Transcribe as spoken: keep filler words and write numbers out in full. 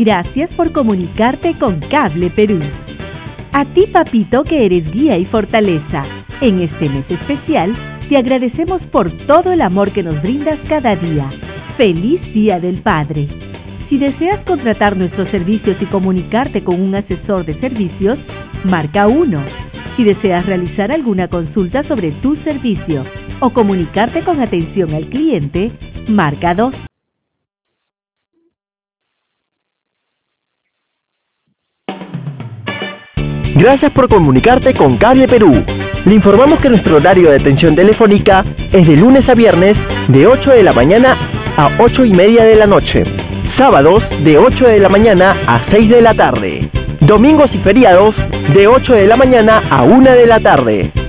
Gracias por comunicarte con Cable Perú. A ti, papito, que eres guía y fortaleza. En este mes especial, te agradecemos por todo el amor que nos brindas cada día. ¡Feliz Día del Padre! Si deseas contratar nuestros servicios y comunicarte con un asesor de servicios, marca uno. Si deseas realizar alguna consulta sobre tu servicio o comunicarte con atención al cliente, marca dos. Gracias por comunicarte con Cable Perú. Le informamos que nuestro horario de atención telefónica es de lunes a viernes de ocho de la mañana a ocho y media de la noche. Sábados de ocho de la mañana a seis de la tarde. Domingos y feriados de ocho de la mañana a una de la tarde.